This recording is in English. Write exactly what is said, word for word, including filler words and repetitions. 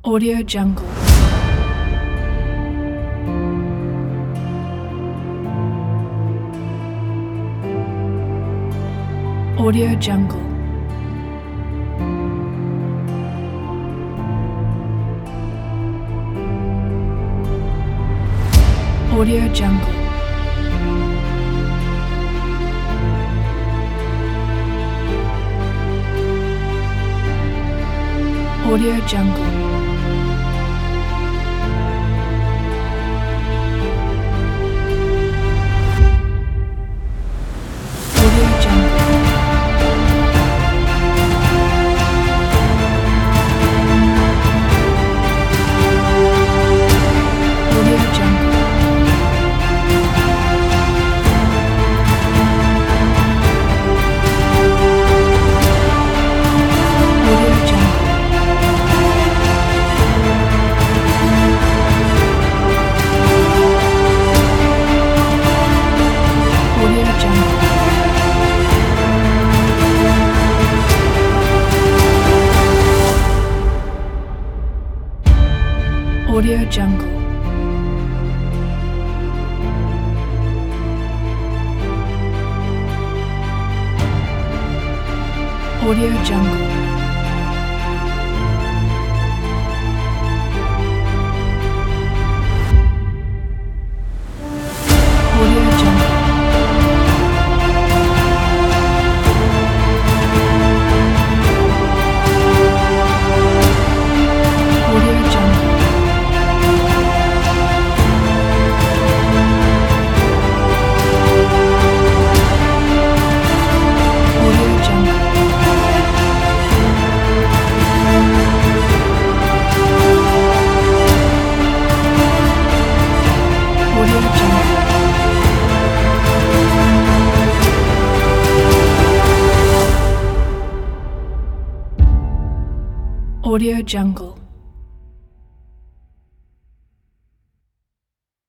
Audio Jungle. Audio Jungle. Audio Jungle. Audio Jungle. Audio Jungle. Audio Jungle. Audio Jungle. Audio Jungle. Audio Jungle. Audio Jungle. Audio Jungle. Audio Jungle. Audio Jungle. Audio Jungle. Audio Jungle.